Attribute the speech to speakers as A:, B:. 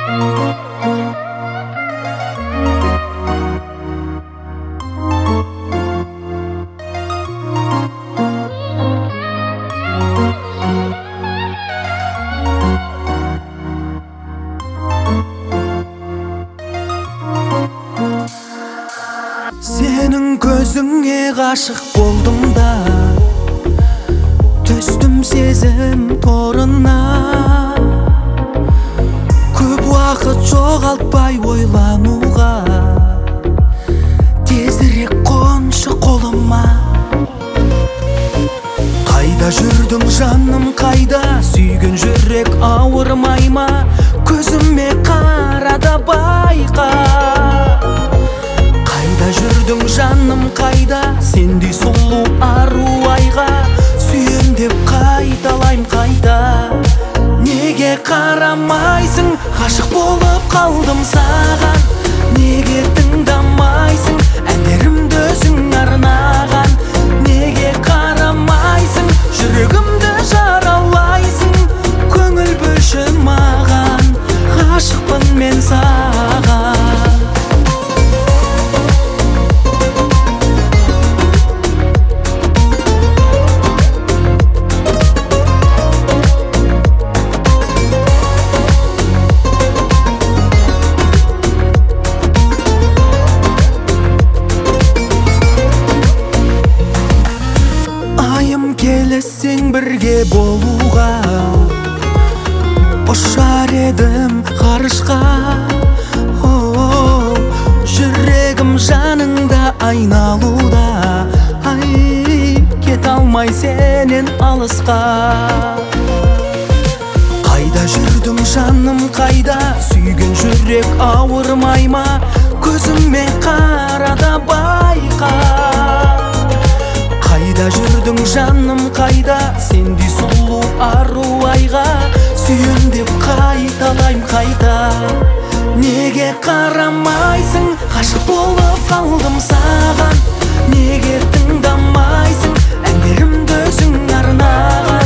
A: Senin gözüne aşık oldum da Төстüm сезім торына Көп уақыт жоғалтпай ойлануға Тезірек қоншы қолыма Қайда жүрдің жаным қайда Сүйген жүрек ауырмай ма Көзіме қара да байқа Қайда жүрдің жаным қайда Сендей сұлу ару айға Сүйем деп қайталайм қайта Неге қарамайсың ғашық болып қалдым саған Неге тыңдамайсың әндерімді өзің арнаған Неге қарамайсың жүрегімді жаралайсың Көңіл бөлші маған ғашықпын мен саған Келесең бірге болуға Ұшар едім ғарышқа Жүрегім жаныңда айналуда Ай, кет алмай сенен алысқа Қайда жүрдің жаным қайда Сүйген жүрек ауырмай ма Көзіме қара да байқа Қайда жүрдің жаным қайда Сендей сұлу ару айға Сүйем деп қайталайм қайта Неге қарамайсың ғашық болып қалдым саған Неге тыңдамайсың әндерімді өзің арнаған